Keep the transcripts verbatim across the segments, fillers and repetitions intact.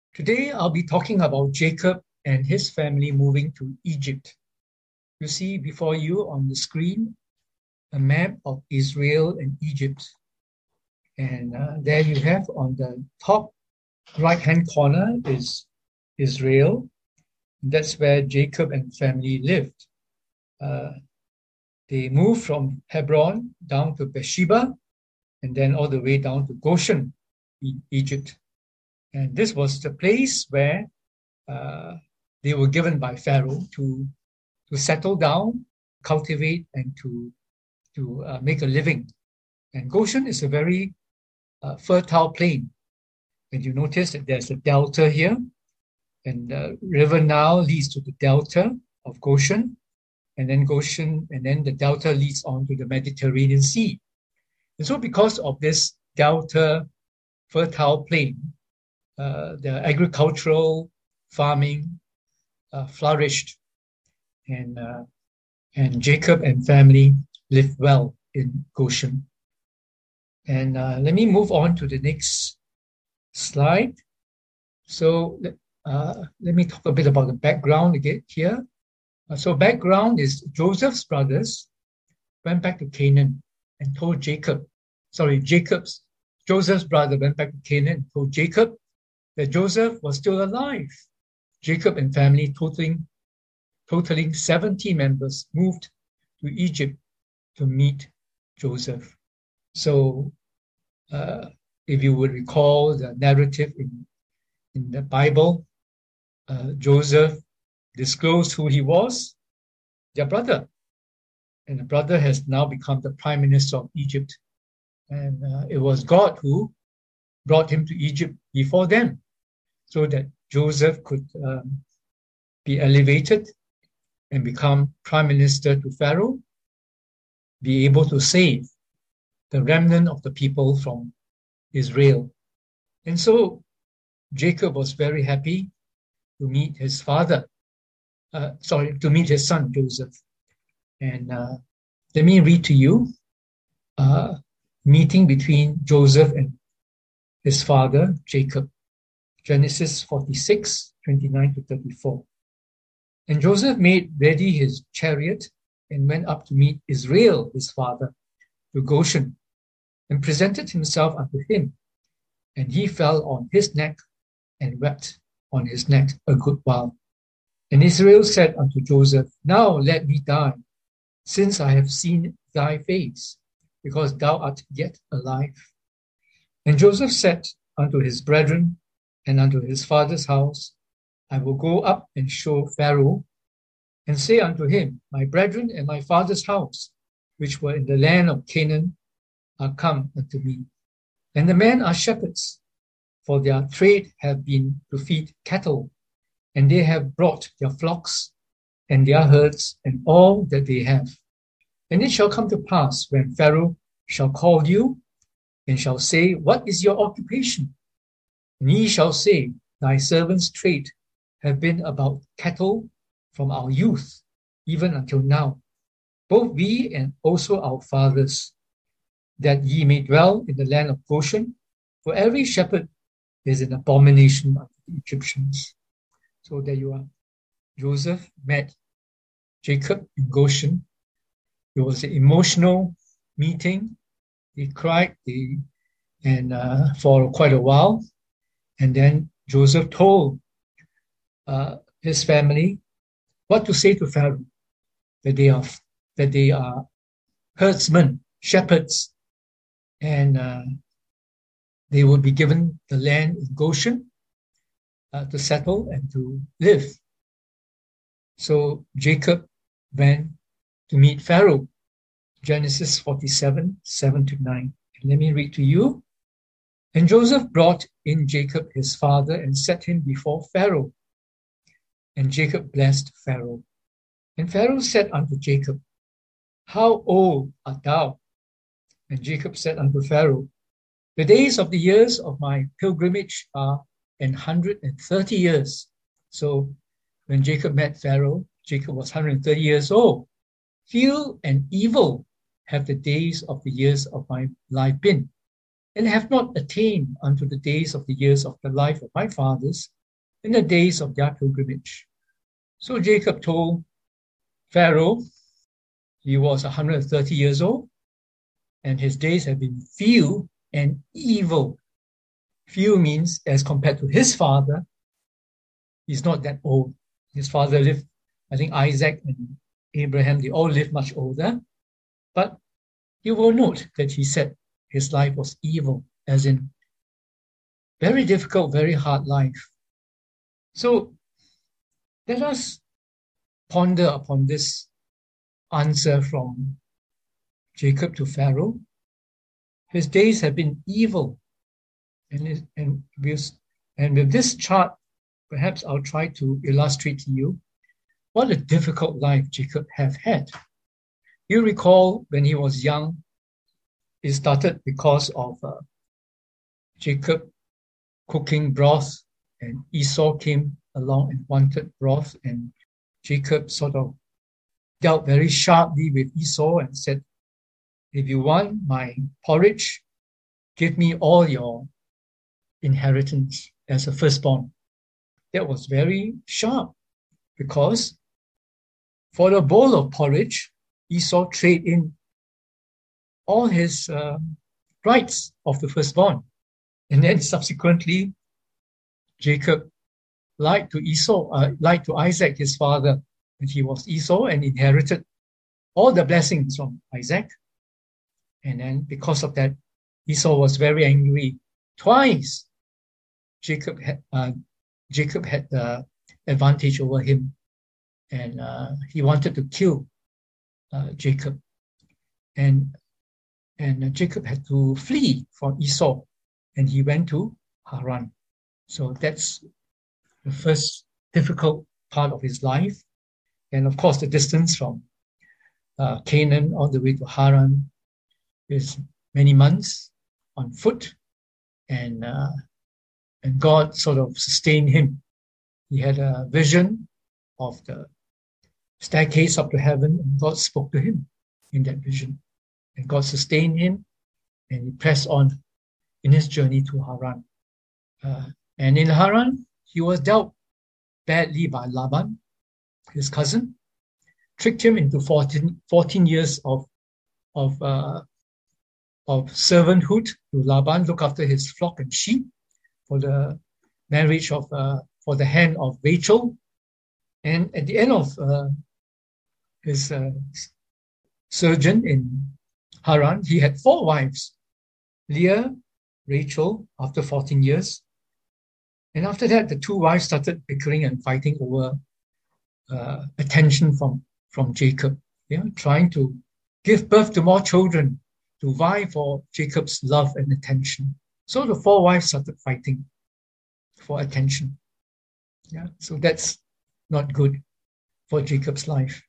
Today, I'll be talking about Jacob and his family moving to Egypt. You see before you on the screen a map of Israel and Egypt. And uh, there you have on the top right-hand corner is Israel. That's where Jacob and family lived. Uh, they moved from Hebron down to Beersheba and then all the way down to Goshen, Egypt. And this was the place where uh, they were given by Pharaoh to, to settle down, cultivate, and to, to uh, make a living. And Goshen is a very uh, fertile plain. And you notice that there's a delta here, and the river Nile leads to the delta of Goshen, and then Goshen, and then the delta leads on to the Mediterranean Sea. And so because of this delta fertile plain, uh, the agricultural farming uh, flourished, and, uh, and Jacob and family lived well in Goshen. And uh, let me move on to the next slide. So uh, let me talk a bit about the background again here. Uh, so background is Joseph's brothers went back to Canaan and told Jacob, sorry, Jacob's, Joseph's brother went back to Canaan and told Jacob that Joseph was still alive. Jacob and family, totaling, totaling seventy members, moved to Egypt to meet Joseph. So uh, if you would recall the narrative in, in the Bible, uh, Joseph disclosed who he was, their brother. And the brother has now become the prime minister of Egypt. And uh, it was God who brought him to Egypt before them, so that Joseph could um, be elevated and become prime minister to Pharaoh, be able to save the remnant of the people from Israel. And so Jacob was very happy to meet his father, uh, sorry, to meet his son, Joseph. And uh, let me read to you a meeting between Joseph and his father, Jacob. Genesis forty-six, twenty-nine to thirty-four. And Joseph made ready his chariot and went up to meet Israel, his father, to Goshen, and presented himself unto him. And he fell on his neck and wept on his neck a good while. And Israel said unto Joseph, Now let me die, since I have seen thy face, because thou art yet alive. And Joseph said unto his brethren and unto his father's house, I will go up and show Pharaoh, and say unto him, My brethren and my father's house, which were in the land of Canaan, are come unto me. And the men are shepherds, for their trade have been to feed cattle, and they have brought their flocks and their herds and all that they have. And it shall come to pass, when Pharaoh shall call you, and shall say, What is your occupation? And ye shall say, Thy servant's trade have been about cattle from our youth, even until now, both we and also our fathers, that ye may dwell in the land of Goshen, for every shepherd is an abomination unto the Egyptians. So there you are. Joseph met Jacob in Goshen. It was an emotional meeting. They cried they, and uh, for quite a while. And then Joseph told uh, his family what to say to Pharaoh, that they are, that they are herdsmen, shepherds, and uh, they would be given the land in Goshen uh, to settle and to live. So Jacob went to meet Pharaoh, Genesis forty-seven, seven to nine. And let me read to you. And Joseph brought in Jacob his father and set him before Pharaoh. And Jacob blessed Pharaoh. And Pharaoh said unto Jacob, How old art thou? And Jacob said unto Pharaoh, The days of the years of my pilgrimage are an hundred and thirty years. So when Jacob met Pharaoh, Jacob was one hundred and thirty years old. Few and evil have the days of the years of my life been, and have not attained unto the days of the years of the life of my fathers, in the days of their pilgrimage. So Jacob told Pharaoh he was one hundred thirty years old, and his days have been few and evil. Few means as compared to his father, he's not that old. His father lived, I think Isaac and Abraham, they all lived much older. But you will note that he said his life was evil, as in very difficult, very hard life. So let us ponder upon this answer from Jacob to Pharaoh. His days have been evil. And, and, with, and with this chart, perhaps I'll try to illustrate to you what a difficult life Jacob have had. You recall when he was young, it started because of uh, Jacob cooking broth, and Esau came along and wanted broth, and Jacob sort of dealt very sharply with Esau and said, if you want my porridge, give me all your inheritance as a firstborn. That was very sharp, because for a bowl of porridge, Esau traded in all his uh, rights of the firstborn. And then subsequently, Jacob lied to Esau, uh, lied to Isaac, his father, when he was Esau, and inherited all the blessings from Isaac. And then because of that, Esau was very angry. Twice, Jacob had uh, Jacob had the advantage over him, and uh, he wanted to kill uh, Jacob, and and Jacob had to flee from Esau, and he went to Haran. So that's the first difficult part of his life, and of course the distance from uh, Canaan all the way to Haran is many months on foot, and uh, and God sort of sustained him. He had a vision of the staircase up to heaven, and God spoke to him in that vision. And God sustained him, and he pressed on in his journey to Haran. Uh, and in Haran, he was dealt badly by Laban, his cousin, tricked him into fourteen, fourteen years of, of, uh, of servanthood to Laban, look after his flock and sheep, for the marriage of, uh, for the hand of Rachel. And at the end of uh, his uh, sojourn in Haran, he had four wives, Leah, Rachel, after fourteen years. And after that, the two wives started bickering and fighting over uh, attention from, from Jacob, yeah, trying to give birth to more children, to vie for Jacob's love and attention. So the four wives started fighting for attention. Yeah, so that's not good for Jacob's life.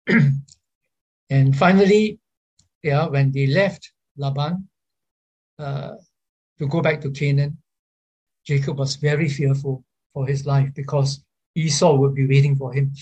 And finally, yeah, when they left Laban uh, to go back to Canaan, Jacob was very fearful for his life, because Esau would be waiting for him.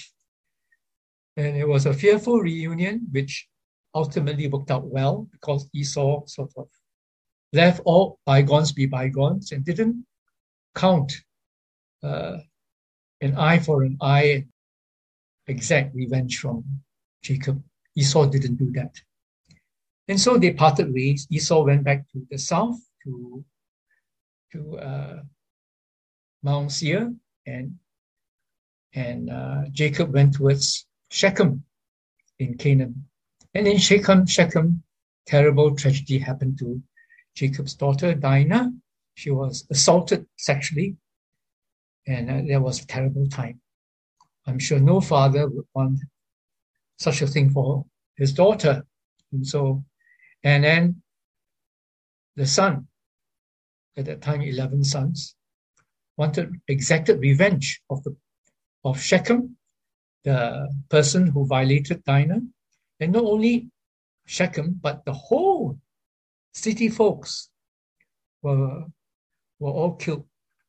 And it was a fearful reunion, which ultimately worked out well, because Esau sort of left all bygones be bygones and didn't count uh, an eye for an eye, exact revenge from Jacob. Esau didn't do that. And so they parted ways. Esau went back to the south, to, to uh, Mount Seir, and, and uh, Jacob went towards Shechem in Canaan. And in Shechem, Shechem, terrible tragedy happened to Jacob's daughter, Dinah. She was assaulted sexually, and uh, there was a terrible time. I'm sure no father would want such a thing for his daughter. And so, and then the son, at that time eleven sons, wanted, exacted revenge of the of Shechem, the person who violated Dinah. And not only Shechem, but the whole city folks were, were all killed,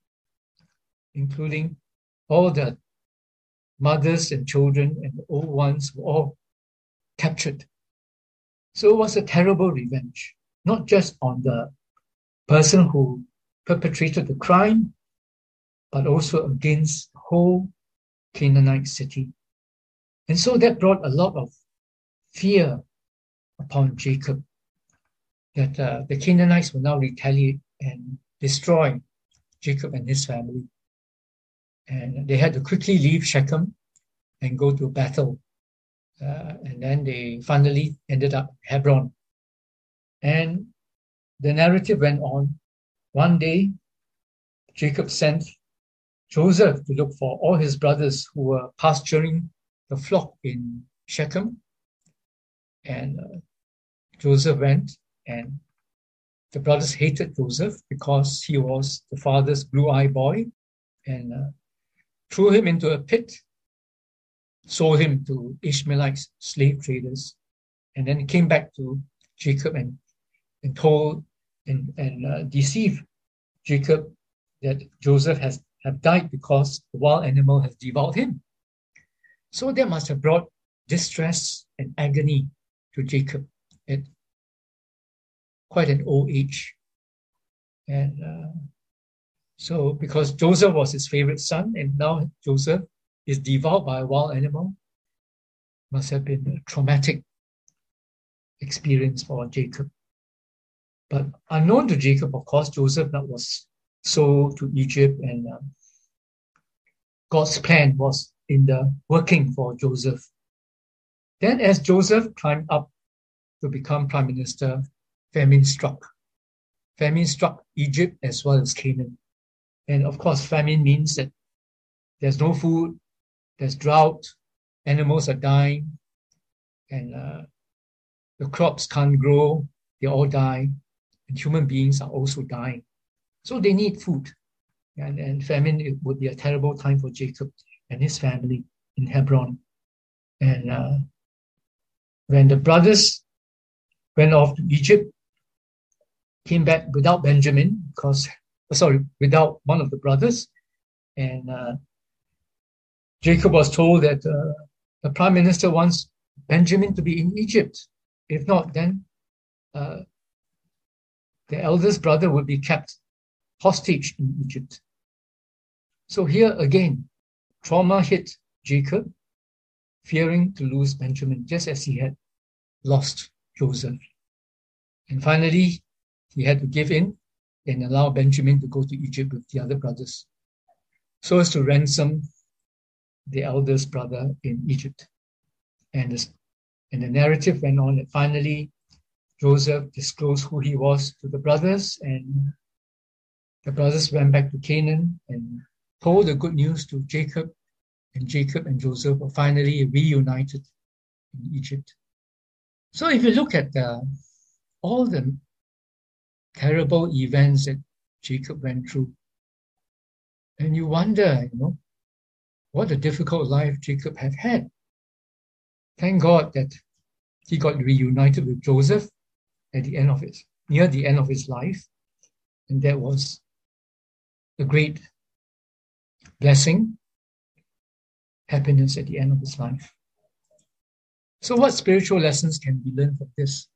including all the mothers and children and the old ones were all captured. So it was a terrible revenge, not just on the person who perpetrated the crime, but also against the whole Canaanite city. And so that brought a lot of fear upon Jacob, that uh, the Canaanites will now retaliate and destroy Jacob and his family. And they had to quickly leave Shechem and go to Bethel. Uh, and then they finally ended up in Hebron. And the narrative went on. One day, Jacob sent Joseph to look for all his brothers who were pasturing the flock in Shechem. And uh, Joseph went, and the brothers hated Joseph because he was the father's blue-eyed boy, and uh, threw him into a pit, sold him to Ishmaelite slave traders, and then came back to Jacob and, and told and, and uh, deceived Jacob that Joseph has have died because the wild animal has devoured him. So that must have brought distress and agony to Jacob at quite an old age. And uh, so because Joseph was his favorite son, and now Joseph is devoured by a wild animal, must have been a traumatic experience for Jacob. But unknown to Jacob, of course, Joseph was sold to Egypt, and um, God's plan was in the working for Joseph. Then as Joseph climbed up to become prime minister, famine struck. Famine struck Egypt as well as Canaan. And of course, famine means that there's no food, there's drought, animals are dying, and uh, the crops can't grow, they all die, and human beings are also dying. So they need food. And, and famine it would be a terrible time for Jacob and his family in Hebron. And uh, when the brothers went off to Egypt, came back without Benjamin, because, sorry, without one of the brothers. And uh, Jacob was told that uh, the prime minister wants Benjamin to be in Egypt. If not, then uh, the eldest brother would be kept hostage in Egypt. So here again, trauma hit Jacob, fearing to lose Benjamin, just as he had lost Joseph. And finally, he had to give in and allow Benjamin to go to Egypt with the other brothers, so as to ransom the eldest brother in Egypt. And, this, and the narrative went on that finally Joseph disclosed who he was to the brothers, and the brothers went back to Canaan and told the good news to Jacob, and Jacob and Joseph were finally reunited in Egypt. So if you look at uh, all the terrible events that Jacob went through, and you wonder, you know, what a difficult life Jacob had had. Thank God that he got reunited with Joseph at the end of his, near the end of his life, and that was a great blessing, happiness at the end of his life. So what spiritual lessons can we learn from this?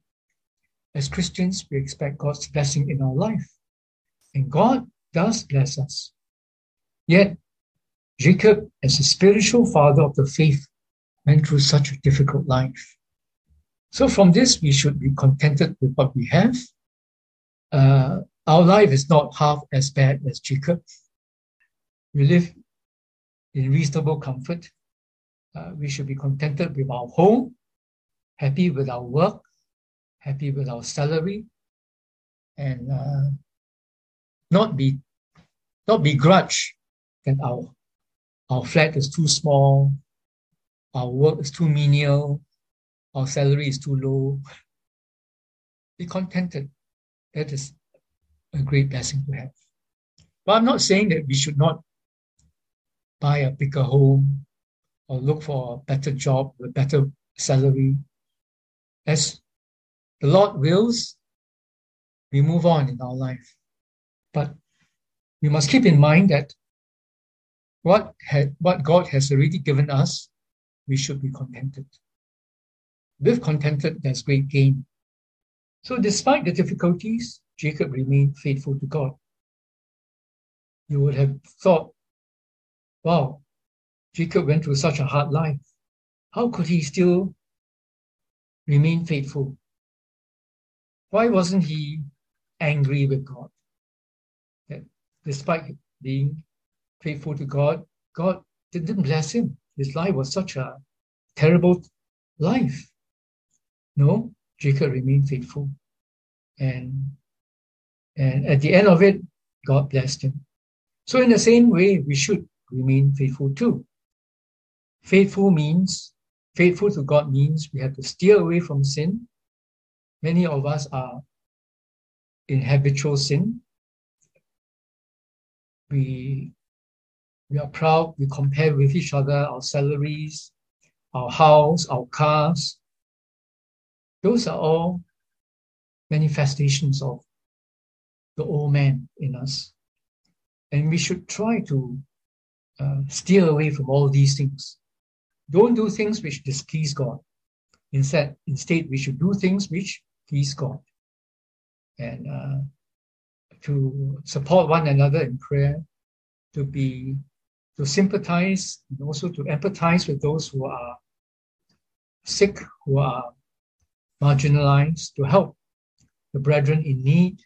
As Christians, we expect God's blessing in our life, and God does bless us. Yet, Jacob, as a spiritual father of the faith, went through such a difficult life. So from this, we should be contented with what we have. Uh, our life is not half as bad as Jacob. We live in reasonable comfort. Uh, we should be contented with our home, happy with our work, happy with our salary, and uh, not be not begrudge that our our flat is too small, our work is too menial, our salary is too low. Be contented. That is a great blessing to have. But I'm not saying that we should not buy a bigger home or look for a better job with a better salary. As the Lord wills, we move on in our life. But we must keep in mind that what, had, what God has already given us, we should be contented. With contented, there's great gain. So despite the difficulties, Jacob remained faithful to God. You would have thought, wow, Jacob went through such a hard life. How could he still remain faithful? Why wasn't he angry with God? That despite being faithful to God, God didn't bless him. His life was such a terrible life. No, Jacob remained faithful. And, and at the end of it, God blessed him. So in the same way, we should remain faithful too. Faithful means, faithful to God means we have to steer away from sin. Many of us are in habitual sin. We, we are proud, we compare with each other our salaries, our house, our cars. Those are all manifestations of the old man in us. And we should try to uh, steer away from all these things. Don't do things which displease God. Instead, instead, we should do things which please God. And uh, to support one another in prayer, to be, to sympathize, and also to empathize with those who are sick, who are marginalized, to help the brethren in need,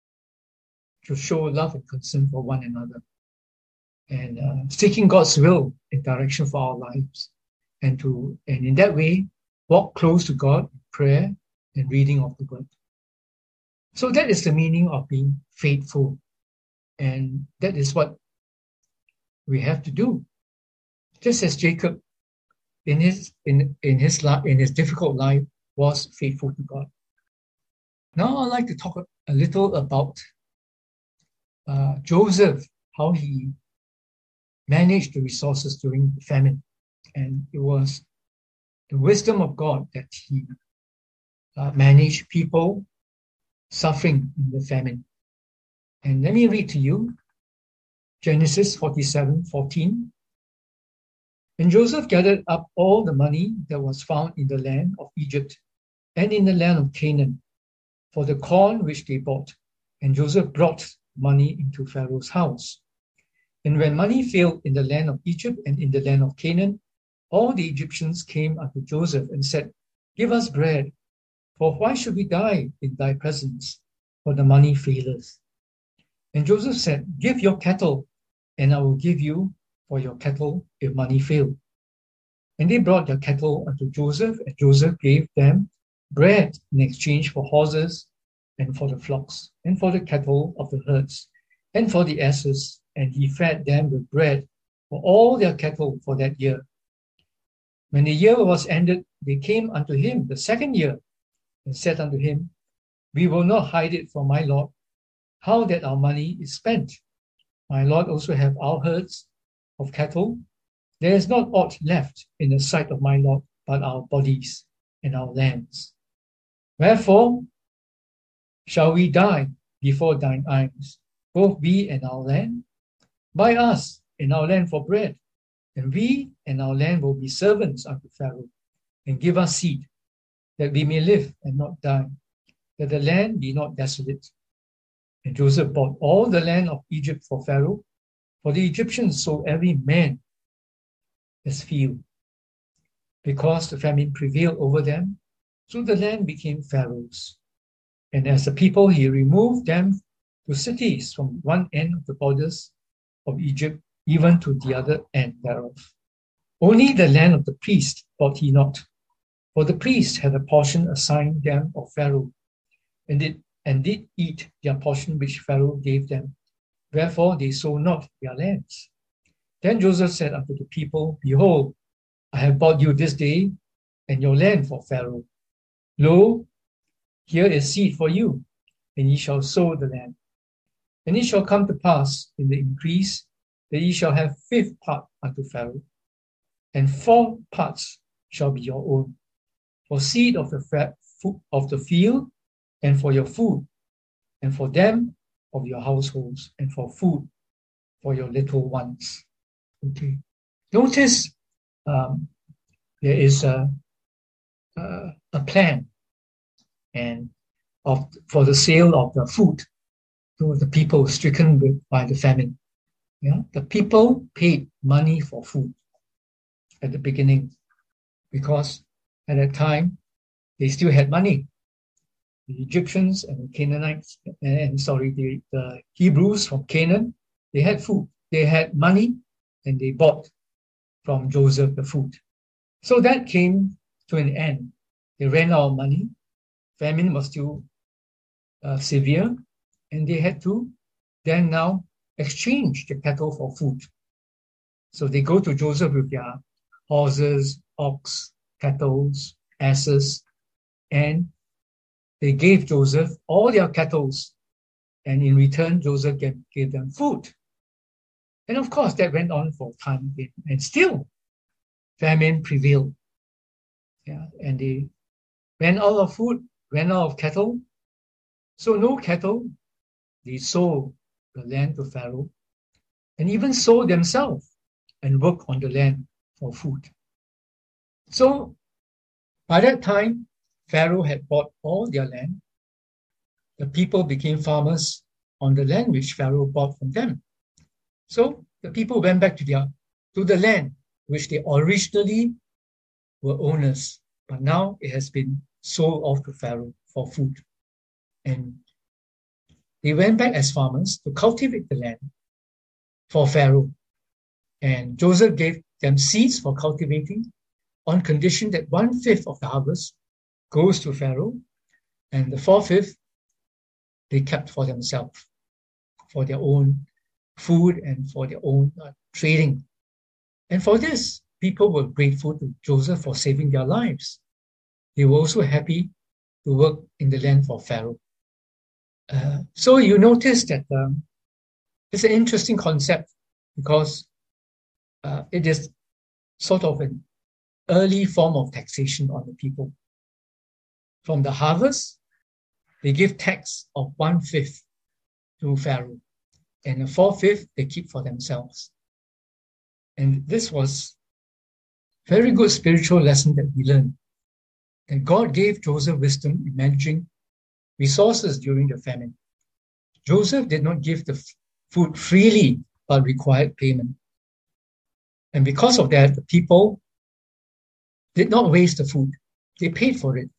to show love and concern for one another, and uh, seeking God's will and direction for our lives, and to and in that way walk close to God in prayer and reading of the Word. So that is the meaning of being faithful, and that is what we have to do. Just as Jacob, in his in in his life, in his difficult life, was faithful to God. Now I'd like to talk a little about uh, Joseph, how he managed the resources during the famine. And it was the wisdom of God that he uh, managed people suffering in the famine. And let me read to you Genesis forty-seven fourteen. And Joseph gathered up all the money that was found in the land of Egypt and in the land of Canaan for the corn which they bought. And Joseph brought money into Pharaoh's house. And when money failed in the land of Egypt and in the land of Canaan, all the Egyptians came unto Joseph and said, Give us bread, for why should we die in thy presence? For the money faileth. And Joseph said, Give your cattle, and I will give you for your cattle if money fail. And they brought their cattle unto Joseph, and Joseph gave them bread in exchange for horses, and for the flocks, and for the cattle of the herds, and for the asses, and he fed them with bread for all their cattle for that year. When the year was ended, they came unto him the second year, and said unto him, We will not hide it from my lord, how that our money is spent. My lord also have our herds of cattle. There is not aught left in the sight of my lord but our bodies and our lands. Wherefore shall we die before thine eyes, both we and our land? Buy us and our land for bread, and we and our land will be servants unto Pharaoh, and give us seed, that we may live and not die, that the land be not desolate. And Joseph bought all the land of Egypt for Pharaoh, for the Egyptians sold every man his field. Because the famine prevailed over them, so the land became Pharaoh's. And as a people, he removed them to cities from one end of the borders of Egypt, even to the other end thereof. Only the land of the priest bought he not, for the priest had a portion assigned them of Pharaoh, and did, and did eat their portion which Pharaoh gave them. Wherefore they sold not their lands. Then Joseph said unto the people, Behold, I have bought you this day and your land for Pharaoh. Lo, here is seed for you, and ye shall sow the land. And it shall come to pass in the increase that ye shall have fifth part unto Pharaoh, and four parts shall be your own, for seed of the fa- of the field, and for your food, and for them of your households, and for food for your little ones. Okay. Notice um, there is a, a a plan, and of for the sale of the food to the people stricken with, by the famine. Yeah, the people paid money for food at the beginning because at that time they still had money. The Egyptians and the Canaanites, and, and sorry, the, the Hebrews from Canaan, they had food. They had money and they bought from Joseph the food. So that came to an end. They ran out of money. Famine was still uh, severe, and they had to then now exchange the cattle for food. So they go to Joseph with their horses, ox, cattle, asses, and they gave Joseph all their cattle, and in return, Joseph gave, gave them food. And of course, that went on for time, and still famine prevailed. Yeah, and they ran out of food, ran out of cattle. So no cattle, they sold the land to Pharaoh, and even sold themselves and worked on the land for food. So by that time, Pharaoh had bought all their land. The people became farmers on the land which Pharaoh bought from them. So the people went back to their to the land which they originally were owners, but now it has been sold off to Pharaoh for food. And they went back as farmers to cultivate the land for Pharaoh. And Joseph gave them seeds for cultivating on condition that one-fifth of the harvest goes to Pharaoh, and the four-fifth they kept for themselves, for their own food and for their own uh, trading. And for this, people were grateful to Joseph for saving their lives. They were also happy to work in the land for Pharaoh. Uh, so you notice that um, it's an interesting concept because uh, it is sort of an early form of taxation on the people. From the harvest, they give tax of one-fifth to Pharaoh, and the four-fifth they keep for themselves. And this was a very good spiritual lesson that we learned, that God gave Joseph wisdom in managing resources during the famine. Joseph did not give the f- food freely, but required payment. And because of that, the people did not waste the food. They paid for it.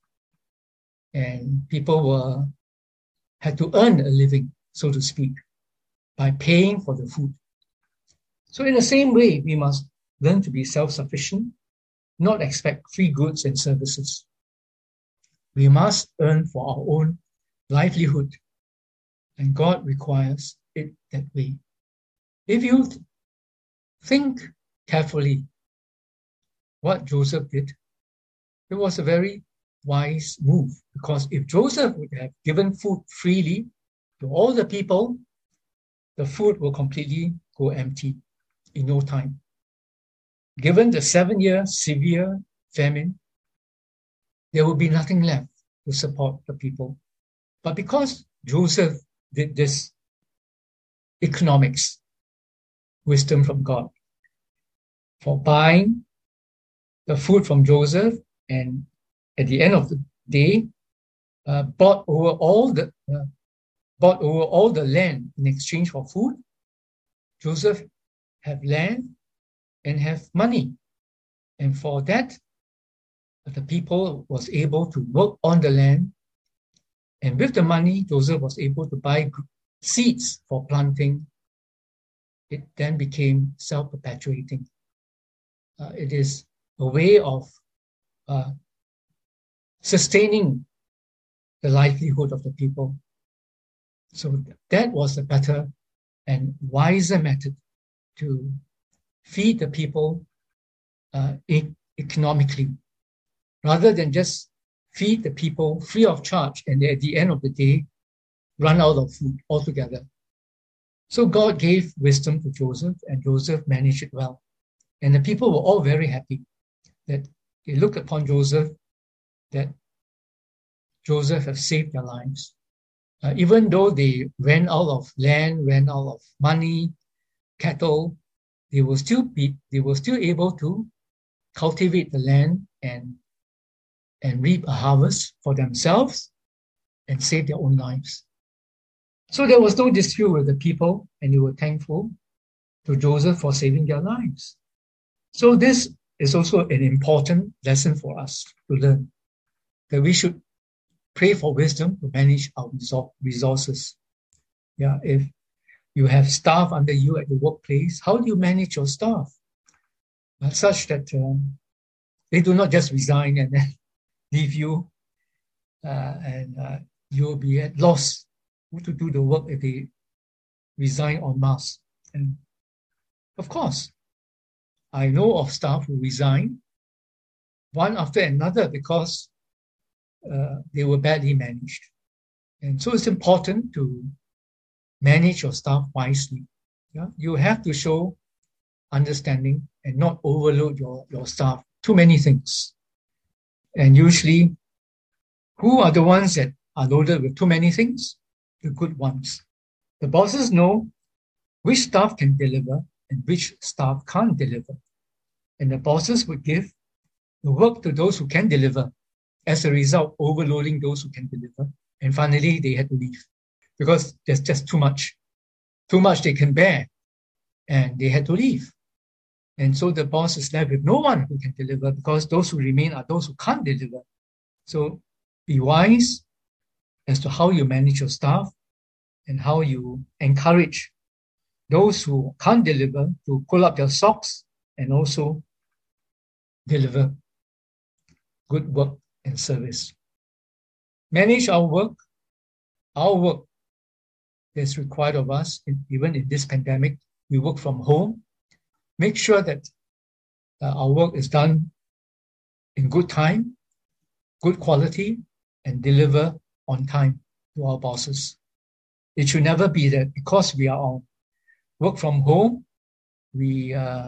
And people were had to earn a living, so to speak, by paying for the food. So in the same way, we must learn to be self-sufficient, not expect free goods and services. We must earn for our own livelihood, and God requires it that way. If you think carefully what Joseph did, it was a very wise move, because if Joseph would have given food freely to all the people, the food will completely go empty in no time. Given the seven-year severe famine, there will be nothing left to support the people. But because Joseph did this economics wisdom from God for buying the food from Joseph, and at the end of the day, uh, bought over all the uh, bought over all the land in exchange for food. Joseph have land and have money, and for that, the people was able to work on the land, and with the money, Joseph was able to buy seeds for planting. It then became self-perpetuating. Uh, it is a way of uh, sustaining the livelihood of the people. So that was a better and wiser method to feed the people uh, e- economically, rather than just feed the people free of charge and at the end of the day run out of food altogether. So God gave wisdom to Joseph, and Joseph managed it well. And the people were all very happy that they looked upon Joseph, that Joseph has saved their lives. Uh, even though they ran out of land, ran out of money, cattle, they will still be, they were still able to cultivate the land and, and reap a harvest for themselves and save their own lives. So there was no dispute with the people, and they were thankful. to Joseph for saving their lives. So this is also an important lesson for us to learn, that we should pray for wisdom to manage our resources. Yeah, if you have staff under you at the workplace, how do you manage your staff? Uh, such that um, they do not just resign and then leave you uh, and uh, you'll be at loss who to do the work if they resign en masse. And of course, I know of staff who resign one after another because uh, they were badly managed. And so it's important to manage your staff wisely. Yeah? You have to show understanding and not overload your, your staff. Too many things. And usually, who are the ones that are loaded with too many things? The good ones. The bosses know which staff can deliver and which staff can't deliver. And the bosses would give the work to those who can deliver, as a result, overloading those who can deliver. And finally, they had to leave because there's just too much, too much they can bear. And they had to leave. And so the boss is left with no one who can deliver because those who remain are those who can't deliver. So be wise as to how you manage your staff and how you encourage those who can't deliver to pull up their socks and also deliver good work and service. Manage our work, our work that's required of us, even in this pandemic. We work from home. Make sure that uh, our work is done in good time, good quality, and deliver on time to our bosses. It should never be that because we are on work from home, we uh,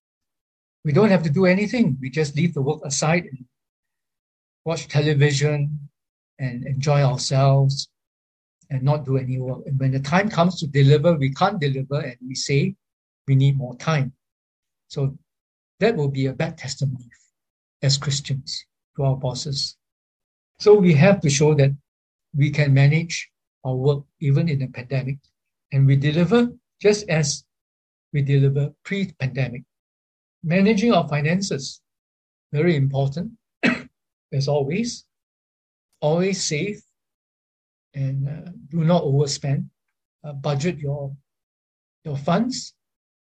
we don't have to do anything. We just leave the work aside and watch television and enjoy ourselves and not do any work. And when the time comes to deliver, we can't deliver and we say we need more time. So that will be a bad testimony as Christians to our bosses. So we have to show that we can manage our work even in a pandemic, and we deliver just as we deliver pre-pandemic. Managing our finances, very important, as always. Always save and uh, do not overspend. Uh, budget your, your funds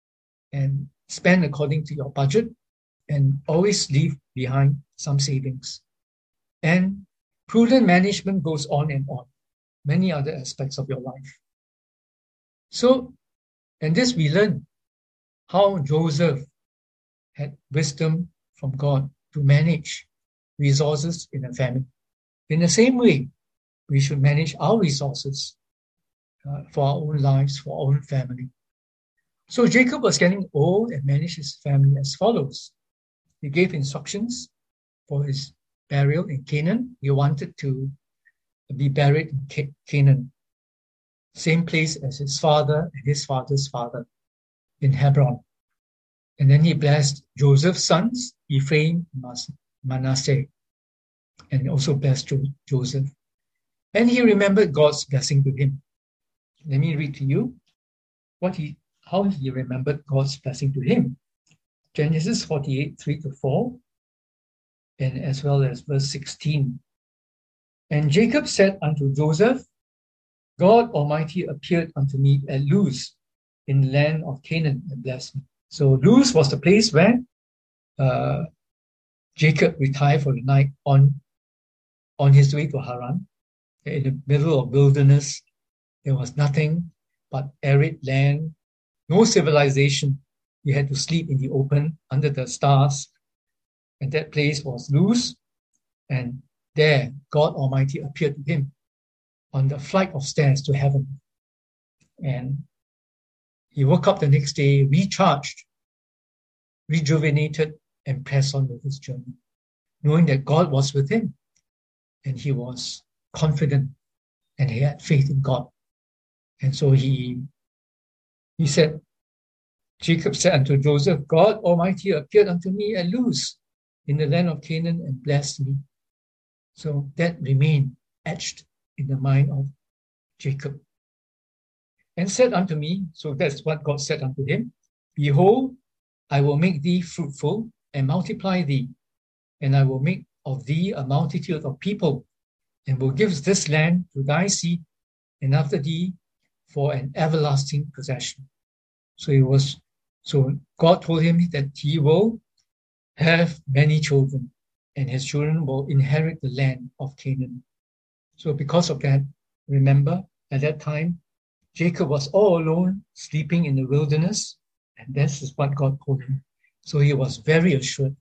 and spend according to your budget, and always leave behind some savings. And prudent management goes on and on, many other aspects of your life. So, and this we learn how Joseph had wisdom from God to manage resources in a family. In the same way, we should manage our resources uh, for our own lives, for our own family. So Jacob was getting old and managed his family as follows. He gave instructions for his burial in Canaan. He wanted to be buried in Canaan, same place as his father and his father's father in Hebron. And then he blessed Joseph's sons, Ephraim and Manasseh, and also blessed jo- Joseph. And he remembered God's blessing to him. Let me read to you what he, how he remembered God's blessing to him. Genesis forty-eight, three to four, and as well as verse sixteen. And Jacob said unto Joseph, God Almighty appeared unto me at Luz in the land of Canaan and blessed me. So Luz was the place where uh, Jacob retired for the night on, on his way to Haran. In the middle of wilderness, there was nothing but arid land, no civilization. You had to sleep in the open under the stars. And that place was Luz. And there, God Almighty appeared to him on the flight of stairs to heaven. And he woke up the next day, recharged, rejuvenated, and pressed on with his journey, knowing that God was with him. And he was confident and he had faith in God. And so he, he said, Jacob said unto Joseph, God Almighty appeared unto me at Luz in the land of Canaan and blessed me. So that remained etched in the mind of Jacob. And said unto me, so that's what God said unto him, Behold, I will make thee fruitful and multiply thee, and I will make of thee a multitude of people, and will give this land to thy seed and after thee for an everlasting possession. So it was, so God told him that he will have many children, and his children will inherit the land of Canaan. So because of that, remember, at that time, Jacob was all alone, sleeping in the wilderness, and this is what God told him. So he was very assured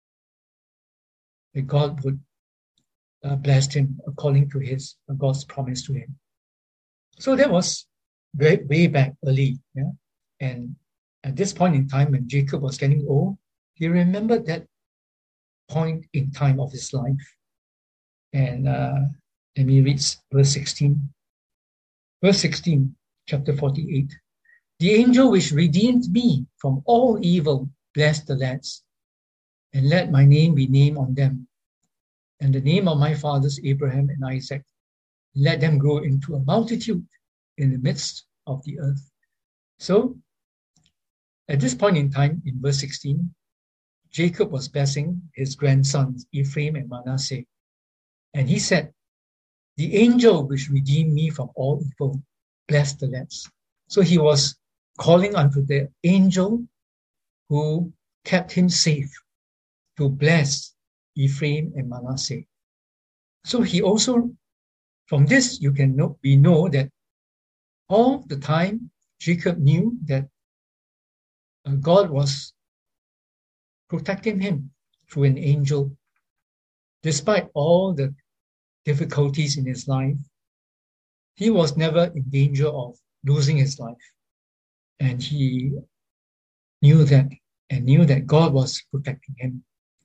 that God would uh, bless him according to his uh, God's promise to him. So that was way, way back early. Yeah? And at this point in time, when Jacob was getting old, he remembered that point in time of his life. And uh, let me read verse sixteen. Verse sixteen, chapter forty-eight. The angel which redeemed me from all evil blessed the lads, and let my name be named on them, and the name of my fathers Abraham and Isaac. Let them grow into a multitude in the midst of the earth. So, at this point in time, in verse sixteen, Jacob was blessing his grandsons, Ephraim and Manasseh. And he said, the angel which redeemed me from all evil blessed the lads. So he was calling unto the angel who kept him safe to bless Ephraim and Manasseh. So he also, from this, you can know, we know that all the time Jacob knew that uh, God was protecting him through an angel. Despite all the difficulties in his life, he was never in danger of losing his life. And he knew that and knew that God was protecting him.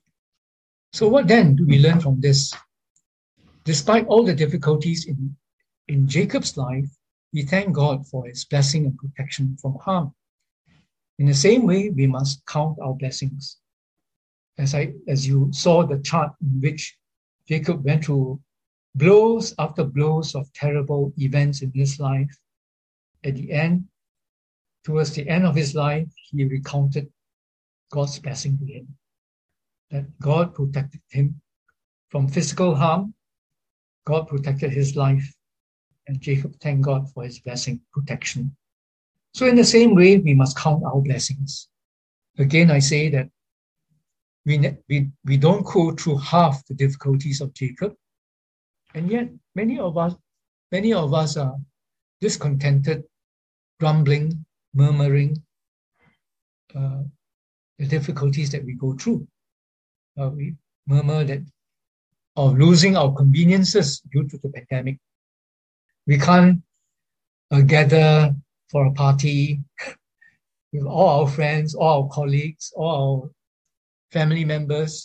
So what then do we learn from this? Despite all the difficulties in, in Jacob's life, we thank God for his blessing and protection from harm. In the same way, we must count our blessings. As I, as you saw the chart in which Jacob went through blows after blows of terrible events in his life, at the end, towards the end of his life, he recounted God's blessing to him, that God protected him from physical harm. God protected his life, and Jacob thanked God for his blessing, protection. So in the same way, we must count our blessings. Again, I say that we, we, we don't go through half the difficulties of Jacob, and yet many of us, many of us are discontented, grumbling, murmuring, uh, the difficulties that we go through. Uh, we murmur that of losing our conveniences due to the pandemic. We can't uh, gather for a party with all our friends, all our colleagues, all our family members.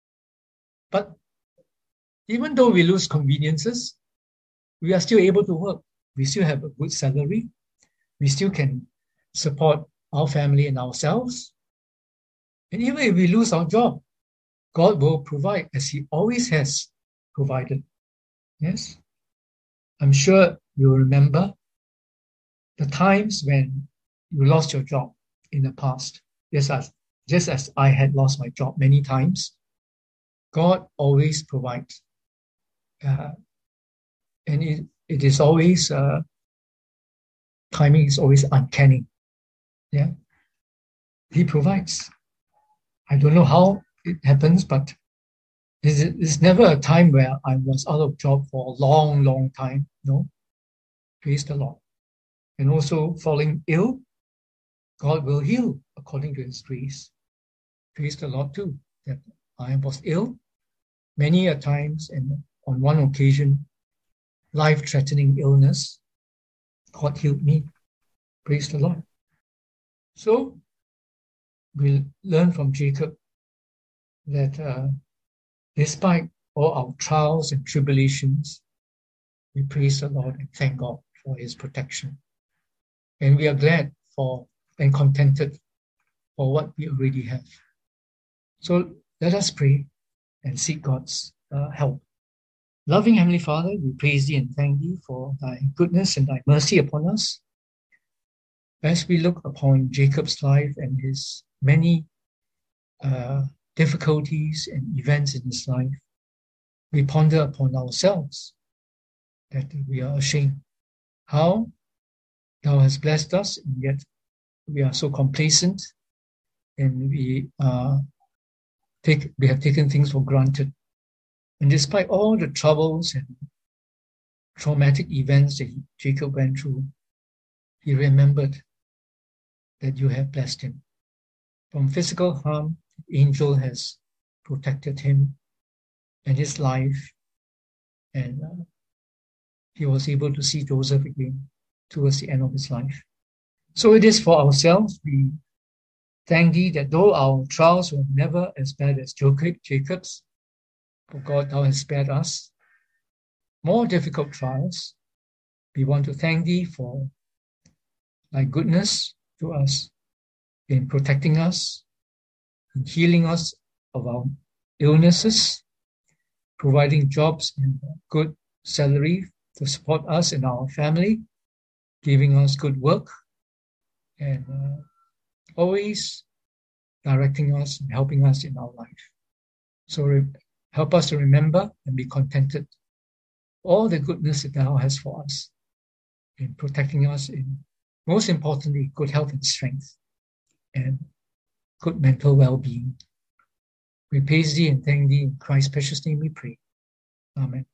But even though we lose conveniences, we are still able to work. We still have a good salary. We still can support our family and ourselves. And even if we lose our job, God will provide as he always has provided. Yes? I'm sure you'll remember the times when you lost your job in the past. Just as, just as I had lost my job many times, God always provides. Uh, and it, it is always, uh, timing is always uncanny. Yeah? He provides. I don't know how it happens, but it's, it's never a time where I was out of job for a long, long time. No. Praise the Lord. And also falling ill, God will heal according to his grace. Praise the Lord too, that I was ill many a times, and on one occasion, life-threatening illness, God healed me. Praise the Lord. So we learn from Jacob that uh, despite all our trials and tribulations, we praise the Lord and thank God for his protection. And we are glad for and contented for what we already have. So let us pray and seek God's uh, help. Loving Heavenly Father, we praise thee and thank thee for thy goodness and thy mercy upon us. As we look upon Jacob's life and his many uh, difficulties and events in his life, we ponder upon ourselves that we are ashamed. How Thou hast blessed us, and yet we are so complacent, and we uh, take we have taken things for granted. And despite all the troubles and traumatic events that he, Jacob went through, he remembered that you have blessed him. From physical harm, the angel has protected him and his life, and uh, he was able to see Joseph again towards the end of his life. So it is for ourselves. We thank thee that though our trials were never as bad as Jacob's, for God, thou hast spared us more difficult trials. We want to thank thee for thy goodness to us in protecting us, in healing us of our illnesses, providing jobs and good salary to support us and our family, giving us good work, and uh, always directing us and helping us in our life. So re- help us to remember and be contented all the goodness that thou hast for us in protecting us in, most importantly, good health and strength and good mental well-being. We praise thee and thank thee in Christ's precious name we pray. Amen.